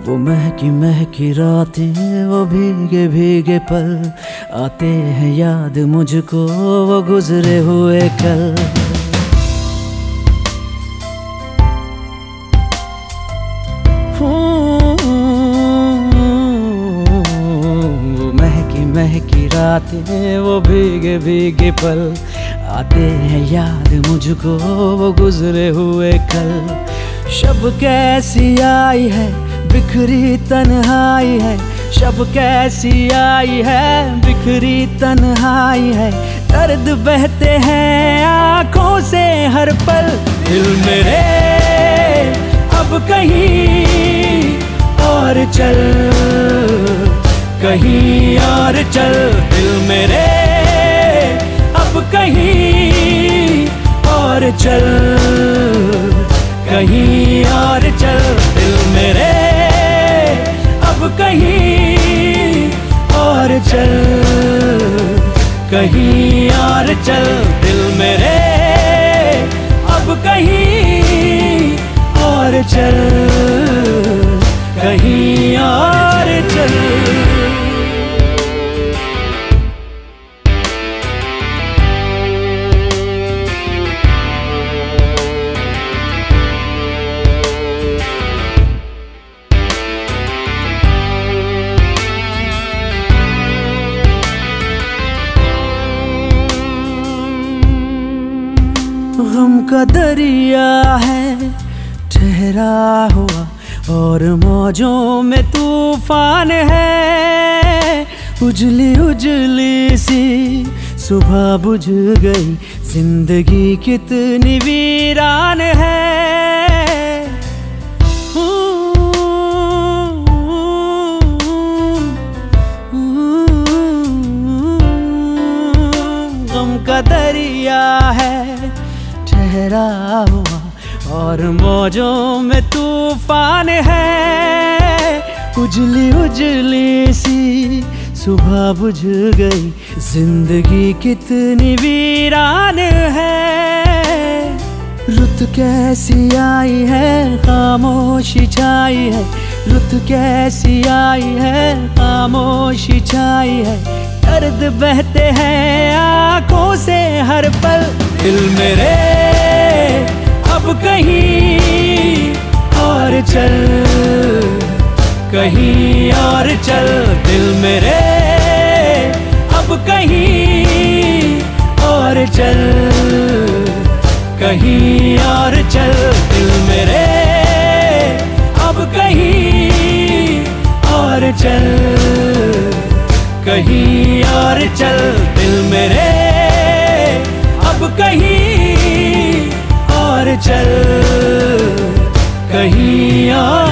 वो महकी महकी रातें, वो भीगे भीगे पल, आते हैं याद मुझको वो गुजरे हुए कल। वो महकी महकी रातें, वो भीगे भीगे पल, आते हैं याद मुझको वो गुजरे हुए कल। शब कैसी आई है बिखरी तन्हाई है, शब कैसी आई है बिखरी तन्हाई है, दर्द बहते हैं आँखों से हर पल। दिल मेरे अब कहीं और चल, कहीं और चल, दिल मेरे अब कहीं और चल, कहीं और चल, दिल मेरे अब कहीं और चल, कहीं और चल, दिल मेरे अब कहीं और चल, कहीं और चल। गम का दरिया है ठहरा हुआ और मौजों में तूफान है, उजली उजली सी सुबह बुझ गई, जिंदगी कितनी वीरान है। गम का दरिया है ठहरा हुआ और मौजों में तूफान है, उजली उजली सी सुबह बुझ गई, जिंदगी कितनी वीरान है। रुत कैसी आई है खामोशी छाई है, रुत कैसी आई है खामोशी छाई है, दर्द बहते हैं आँखों से हर पल। दिल मेरे अब कहीं और चल, कहीं और चल, दिल मेरे अब कहीं और चल, कहीं और चल, दिल मेरे अब कहीं और चल, कहीं और चल, दिल मेरे अब कहीं और चल, कहीं और